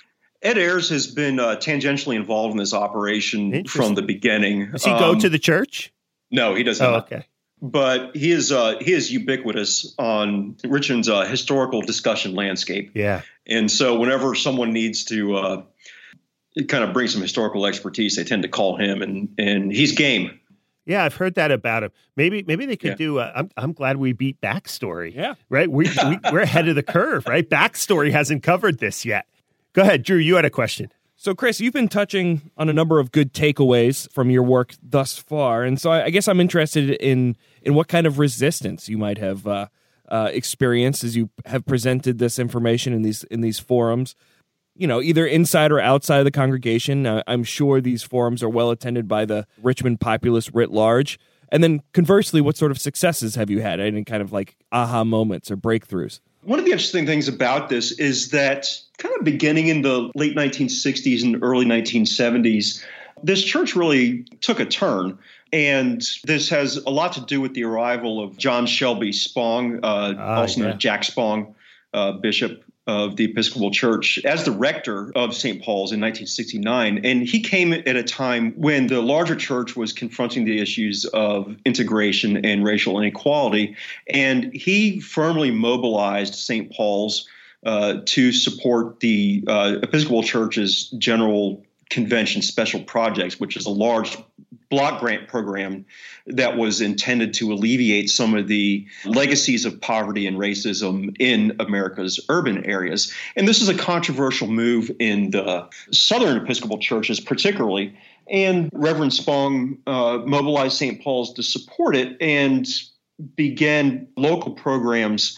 Ed Ayers has been uh, tangentially involved in this operation Interesting. from the beginning. Does he go Um, to the church? No, he does Oh, not. okay. But he is uh, he is ubiquitous on Richmond's uh, historical discussion landscape. Yeah. And so whenever someone needs to uh, kind of bring some historical expertise, they tend to call him, and and he's game. Yeah, I've heard that about him. Maybe, maybe they could Yeah. do. A, I'm, I'm glad we beat Backstory. Yeah. right. We, we we're ahead of the curve, right? Backstory hasn't covered this yet. Go ahead, Drew. You had a question. So, Chris, you've been touching on a number of good takeaways from your work thus far, and so I, I guess I'm interested in in what kind of resistance you might have uh, uh, experienced as you have presented this information in these in these forums. You know, either inside or outside of the congregation. Uh, I'm sure these forums are well attended by the Richmond populace writ large. And then, conversely, what sort of successes have you had? Any kind of like aha moments or breakthroughs? One of the interesting things about this is that kind of beginning in the late nineteen sixties and early nineteen seventies, this church really took a turn. And this has a lot to do with the arrival of John Shelby Spong, uh, Ah, also known yeah. as Jack Spong, uh, bishop of the Episcopal Church as the rector of Saint Paul's in nineteen sixty-nine. And he came at a time when the larger church was confronting the issues of integration and racial inequality. And he firmly mobilized Saint Paul's uh, to support the uh, Episcopal Church's General Convention Special Projects, which is a large block grant program that was intended to alleviate some of the legacies of poverty and racism in America's urban areas. And this is a controversial move in the Southern Episcopal churches particularly. And Reverend Spong uh, mobilized Saint Paul's to support it and began local programs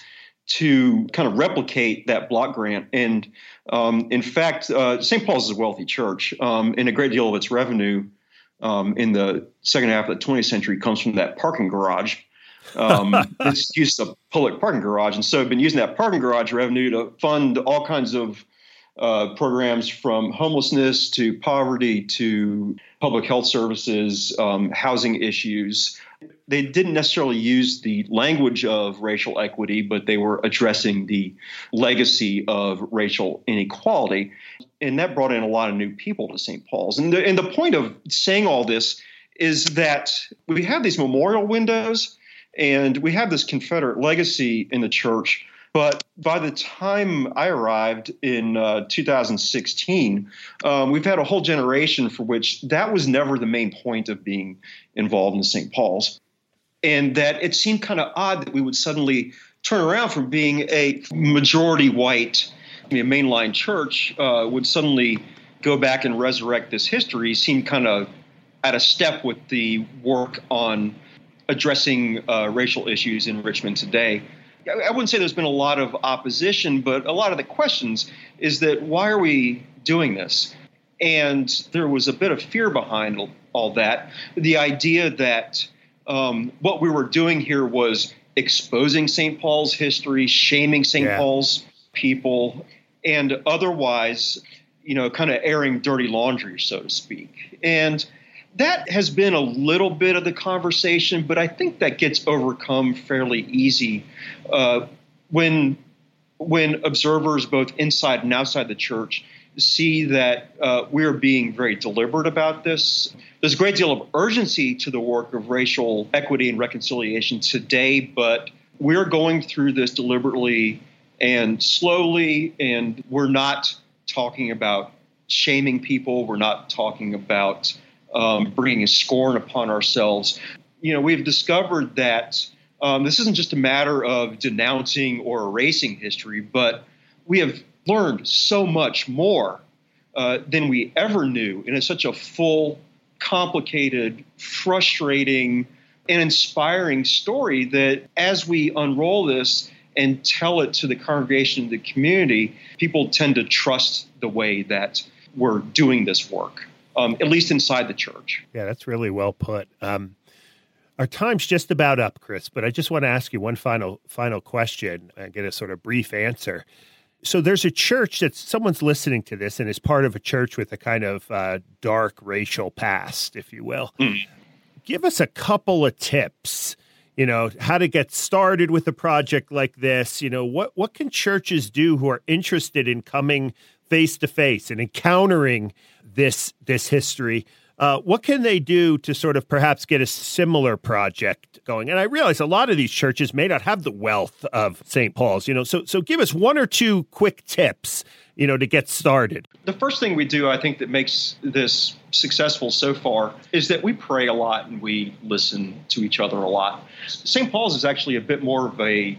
to kind of replicate that block grant. And um, in fact, uh, Saint Paul's is a wealthy church, um, and a great deal of its revenue um, in the second half of the twentieth century comes from that parking garage. Um, it's used as a public parking garage. And so I've been using that parking garage revenue to fund all kinds of uh, programs from homelessness to poverty to public health services, um, housing issues. They didn't necessarily use the language of racial equity, but they were addressing the legacy of racial inequality. And that brought in a lot of new people to Saint Paul's. And the, and the point of saying all this is that we have these memorial windows and we have this Confederate legacy in the church. But by the time I arrived in uh, two thousand sixteen, um, we've had a whole generation for which that was never the main point of being involved in Saint Paul's. And that it seemed kind of odd that we would suddenly turn around from being a majority white I mean, mainline church uh, would suddenly go back and resurrect this history seemed kind of out of step with the work on addressing uh, racial issues in Richmond today. I wouldn't say there's been a lot of opposition, but a lot of the questions is that why are we doing this? And there was a bit of fear behind all that. The idea that um, what we were doing here was exposing Saint Paul's history, shaming Saint Yeah. Paul's people, and otherwise, you know, kind of airing dirty laundry, so to speak. And that has been a little bit of the conversation, but I think that gets overcome fairly easy uh, when when observers both inside and outside the church see that uh, we're being very deliberate about this. There's a great deal of urgency to the work of racial equity and reconciliation today, but we're going through this deliberately and slowly, and we're not talking about shaming people. We're not talking about um, bringing a scorn upon ourselves. You know, we've discovered that um, this isn't just a matter of denouncing or erasing history, but we have learned so much more uh, than we ever knew. And it's such a full, complicated, frustrating, and inspiring story that as we unroll this and tell it to the congregation and the community, people tend to trust the way that we're doing this work, um, at least inside the church. Yeah, that's really well put. Um, our time's just about up, Chris, but I just want to ask you one final final question and get a sort of brief answer. So there's a church that someone's listening to this and is part of a church with a kind of uh, dark racial past, if you will. Mm. Give us a couple of tips, you know, how to get started with a project like this. You know, what, what can churches do who are interested in coming face to face and encountering this, this history? Uh, what can they do to sort of perhaps get a similar project going? And I realize a lot of these churches may not have the wealth of Saint Paul's, you know, so so give us one or two quick tips, you know, to get started. The first thing we do, I think, that makes this successful so far is that we pray a lot and we listen to each other a lot. Saint Paul's is actually a bit more of a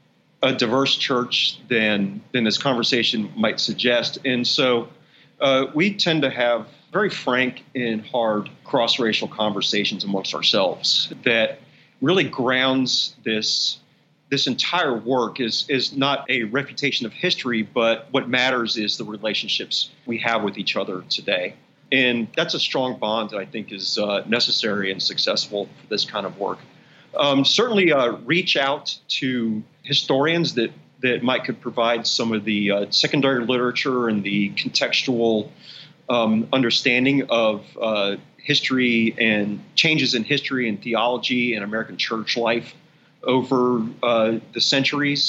a diverse church than than this conversation might suggest. And so uh, we tend to have very frank and hard cross-racial conversations amongst ourselves that really grounds this this entire work is is not a refutation of history, but what matters is the relationships we have with each other today. And that's a strong bond that I think is uh, necessary and successful for this kind of work. Um, certainly uh, reach out to historians that, that might could provide some of the uh, secondary literature and the contextual Um, understanding of uh, history and changes in history and theology and American church life over uh, the centuries.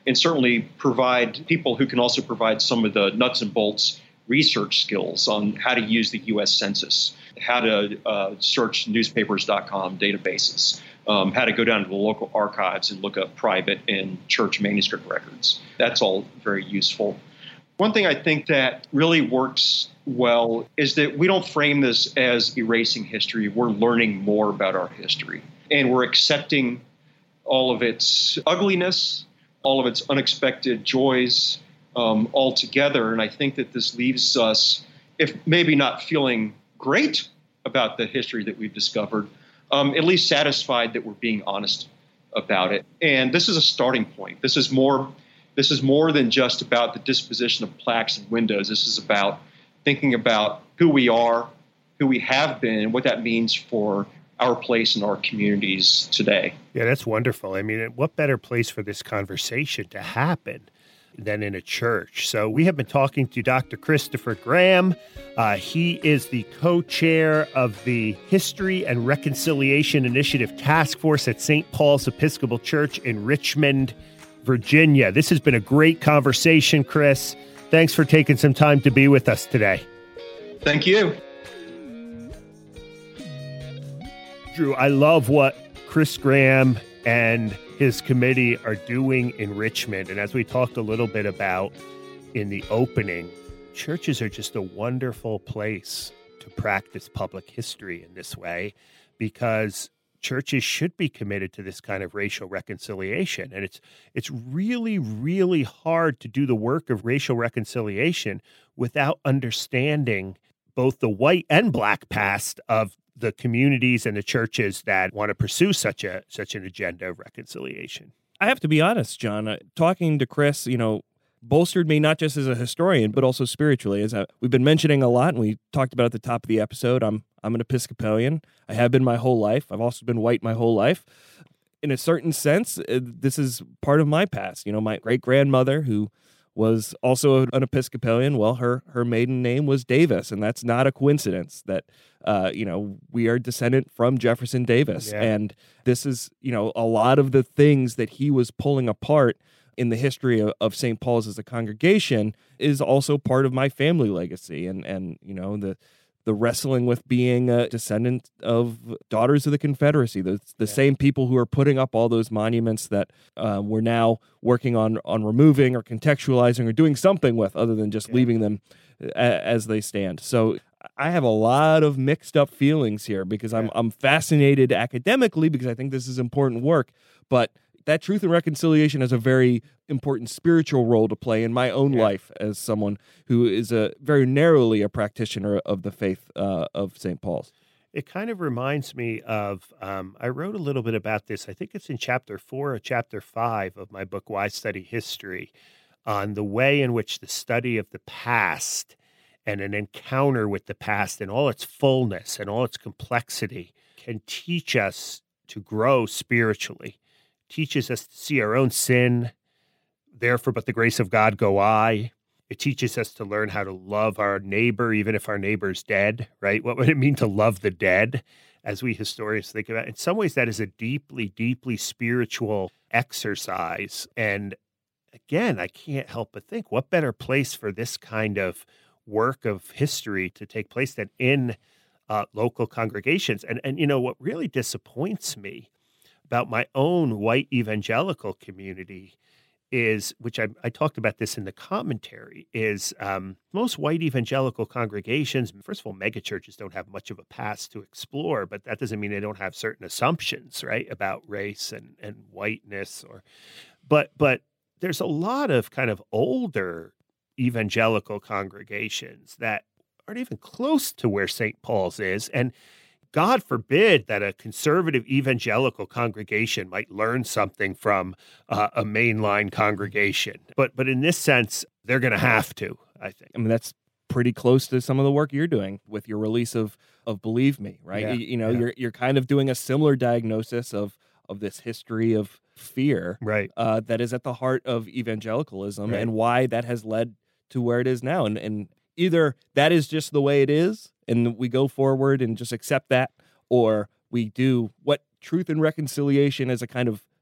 and certainly provide people who can also provide some of the nuts and bolts research skills on how to use the U S Census, how to uh, search newspapers dot com databases, um, how to go down to the local archives and look up private and church manuscript records. That's all very useful. One thing I think that really works well is that we don't frame this as erasing history. We're learning more about our history, and we're accepting all of its ugliness, all of its unexpected joys um, all together. And I think that this leaves us, if maybe not feeling great about the history that we've discovered, um, at least satisfied that we're being honest about it. And this is a starting point. This is more This is more than just about the disposition of plaques and windows. This is about thinking about who we are, who we have been, and what that means for our place in our communities today. Yeah, that's wonderful. I mean, what better place for this conversation to happen than in a church? So we have been talking to Doctor Christopher Graham. Uh, he is the co-chair of the History and Reconciliation Initiative Task Force at Saint Paul's Episcopal Church in Richmond, Virginia. This has been a great conversation, Chris. Thanks for taking some time to be with us today. Thank you. Drew, I love what Chris Graham and his committee are doing in Richmond. And as we talked a little bit about in the opening, churches are just a wonderful place to practice public history in this way, because churches should be committed to this kind of racial reconciliation. And it's it's really, really hard to do the work of racial reconciliation without understanding both the white and black past of the communities and the churches that want to pursue such a such an agenda of reconciliation. I have to be honest, John, uh, talking to Chris, you know, bolstered me not just as a historian, but also spiritually. As I, we've been mentioning a lot, and we talked about at the top of the episode, I'm I'm an Episcopalian. I have been my whole life. I've also been white my whole life. In a certain sense, uh, this is part of my past. You know, my great-grandmother, who was also an Episcopalian, well, her her maiden name was Davis, and that's not a coincidence that, uh, you know, we are descendant from Jefferson Davis. Yeah. And this is, you know, a lot of the things that he was pulling apart in the history of, of Saint Paul's as a congregation is also part of my family legacy. And, and you know, the the wrestling with being a descendant of Daughters of the Confederacy, the, the yeah. same people who are putting up all those monuments that uh, we're now working on on removing or contextualizing or doing something with other than just yeah. leaving them a, as they stand. So I have a lot of mixed up feelings here because I'm, yeah. I'm fascinated academically because I think this is important work, but that Truth and Reconciliation has a very important spiritual role to play in my own yeah. life as someone who is a very narrowly a practitioner of the faith uh, of Saint Paul's. It kind of reminds me of, um, I wrote a little bit about this. I think it's in chapter four or chapter five of my book, Why Study History, on the way in which the study of the past and an encounter with the past in all its fullness and all its complexity can teach us to grow spiritually. Teaches us to see our own sin, therefore, but the grace of God go I. It teaches us to learn how to love our neighbor, even if our neighbor's dead, right? What would it mean to love the dead, as we historians think about it? In some ways, that is a deeply, deeply spiritual exercise. And again, I can't help but think, what better place for this kind of work of history to take place than in uh, local congregations? And, and, you know, what really disappoints me about my own white evangelical community is, which I, I talked about this in the commentary, is um, most white evangelical congregations, first of all, megachurches don't have much of a past to explore, but that doesn't mean they don't have certain assumptions, right, about race and, and whiteness. Or, but but there's a lot of kind of older evangelical congregations that aren't even close to where Saint Paul's is, and God forbid that a conservative evangelical congregation might learn something from uh, a mainline congregation. But but in this sense, they're going to have to, I think. I mean, that's pretty close to some of the work you're doing with your release of of Believe Me, right? Yeah, you, you know, yeah. you're you're kind of doing a similar diagnosis of of this history of fear, right? Uh, that is at the heart of evangelicalism right. and why that has led to where it is now. And and either that is just the way it is, and we go forward and just accept that, or we do what Truth and Reconciliation as a kind of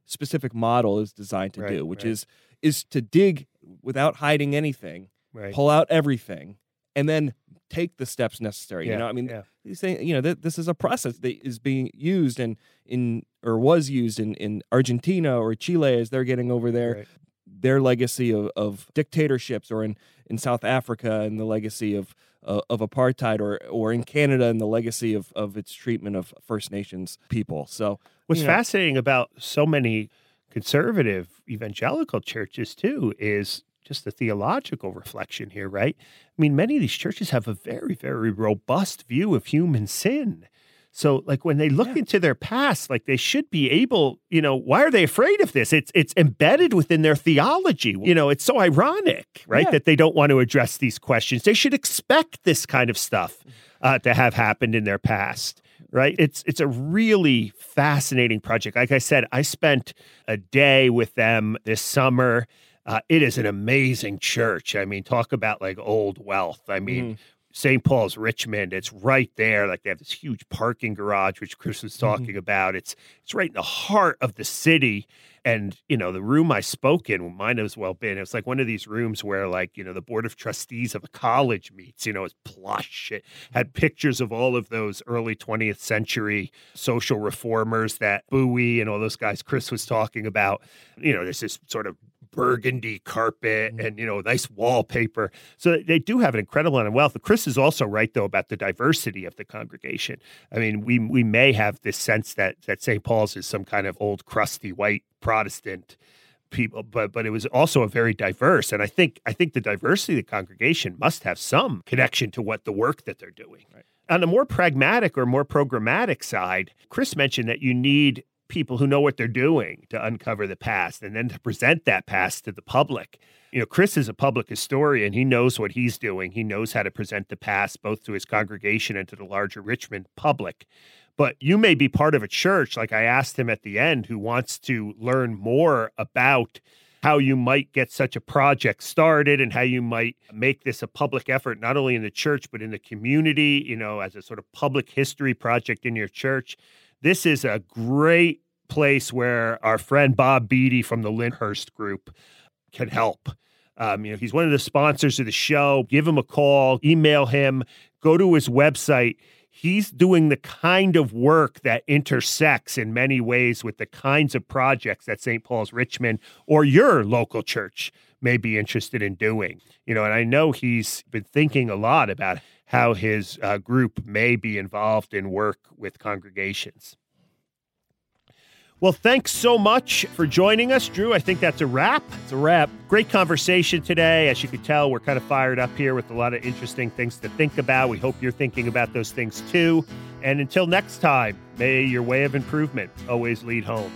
specific model is designed to Right, do, which right. is is to dig without hiding anything, Right. pull out everything, and then take the steps necessary. Yeah, you know, I mean, yeah. these things, you know, th- this is a process that is being used in in or was used in in Argentina or Chile as they're getting over their Right. their legacy of, of dictatorships, or in, in South Africa and the legacy of uh, of apartheid, or or in Canada and the legacy of, of its treatment of First Nations people. So What's you know, fascinating about so many conservative evangelical churches, too, is just the theological reflection here, right? I mean, many of these churches have a very, very robust view of human sin. So, like, when they look Yeah. into their past, like, they should be able, you know, why are they afraid of this? It's it's embedded within their theology. You know, it's so ironic, right, Yeah. that they don't want to address these questions. They should expect this kind of stuff uh, to have happened in their past, right? It's it's a really fascinating project. Like I said, I spent a day with them this summer. Uh, it is an amazing church. I mean, talk about like old wealth. I mean, Saint Paul's Richmond, it's right there. Like they have this huge parking garage, which Chris was talking about. It's it's right in the heart of the city. And, you know, the room I spoke in might have as well been, it was like one of these rooms where, like, you know, the board of trustees of a college meets, you know, it's plush. It had pictures of all of those early twentieth century social reformers that Bowie and all those guys Chris was talking about. You know, there's this sort of burgundy carpet and, you know, nice wallpaper. So they do have an incredible amount of wealth. Chris is also right, though, about the diversity of the congregation. I mean, we we may have this sense that that Saint Paul's is some kind of old, crusty, white Protestant people, but but it was also a very diverse. And I think I think the diversity of the congregation must have some connection to what the work that they're doing. Right. On a more pragmatic or more programmatic side, Chris mentioned that you need people who know what they're doing to uncover the past and then to present that past to the public. You know, Chris is a public historian. He knows what he's doing. He knows how to present the past both to his congregation and to the larger Richmond public. But you may be part of a church, like I asked him at the end, who wants to learn more about how you might get such a project started and how you might make this a public effort, not only in the church, but in the community, you know, as a sort of public history project in your church. This is a great place where our friend Bob Beatty from the Lyndhurst Group can help. Um, you know, he's one of the sponsors of the show. Give him a call, email him, go to his website. He's doing the kind of work that intersects in many ways with the kinds of projects that Saint Paul's Richmond or your local church may be interested in doing. You know, and I know he's been thinking a lot about how his uh, group may be involved in work with congregations. Well, thanks so much for joining us, Drew. I think that's a wrap. it's a wrap. Great conversation today. As you can tell, we're kind of fired up here with a lot of interesting things to think about. We hope you're thinking about those things too. And until next time, may your way of improvement always lead home.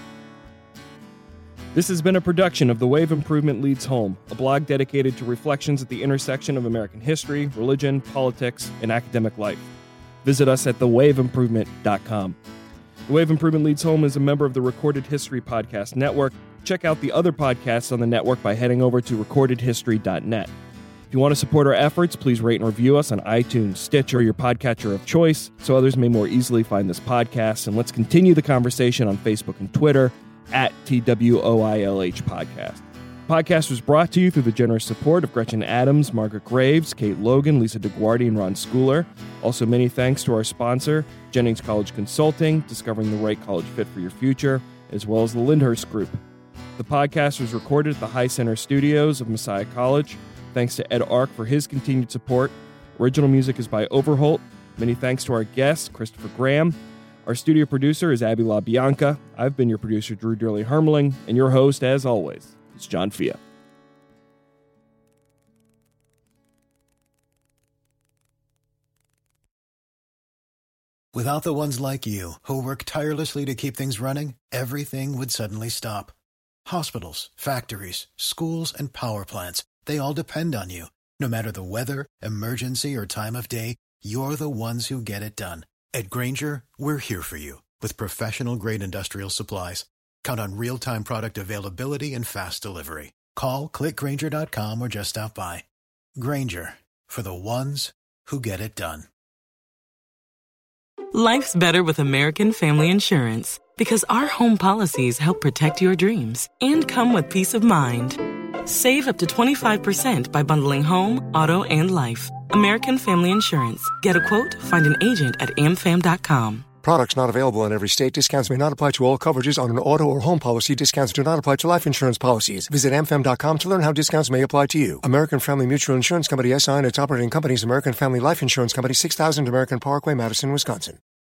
This has been a production of The Way of Improvement Leads Home, a blog dedicated to reflections at the intersection of American history, religion, politics, and academic life. Visit us at the way of improvement dot com. The Way of Improvement Leads Home is a member of the Recorded History Podcast Network. Check out the other podcasts on the network by heading over to recorded history dot net. If you want to support our efforts, please rate and review us on iTunes, Stitcher, or your podcatcher of choice, so others may more easily find this podcast. And let's continue the conversation on Facebook and Twitter at T W O I L H Podcast. The podcast was brought to you through the generous support of Gretchen Adams, Margaret Graves, Kate Logan, Lisa DeGuardi, and Ron Schooler. Also, many thanks to our sponsor, Jennings College Consulting, discovering the right college fit for your future, as well as the Lyndhurst Group. The podcast was recorded at the High Center Studios of Messiah College. Thanks to Ed Ark for his continued support. Original music is by Overholt. Many thanks to our guest, Christopher Graham. Our studio producer is Abby LaBianca. I've been your producer, Drew Durley Hermeling, and your host, as always, is John Fia. Without the ones like you, who work tirelessly to keep things running, everything would suddenly stop. Hospitals, factories, schools, and power plants, they all depend on you. No matter the weather, emergency, or time of day, you're the ones who get it done. At Grainger, we're here for you with professional-grade industrial supplies. Count on real-time product availability and fast delivery. Call, click Grainger dot com, or just stop by. Grainger, for the ones who get it done. Life's better with American Family Insurance because our home policies help protect your dreams and come with peace of mind. Save up to twenty-five percent by bundling home, auto, and life. American Family Insurance. Get a quote, find an agent at a m fam dot com. Products not available in every state. Discounts may not apply to all coverages on an auto or home policy. Discounts do not apply to life insurance policies. Visit a m fam dot com to learn how discounts may apply to you. American Family Mutual Insurance Company, S I and its operating companies, American Family Life Insurance Company, six thousand American Parkway, Madison, Wisconsin.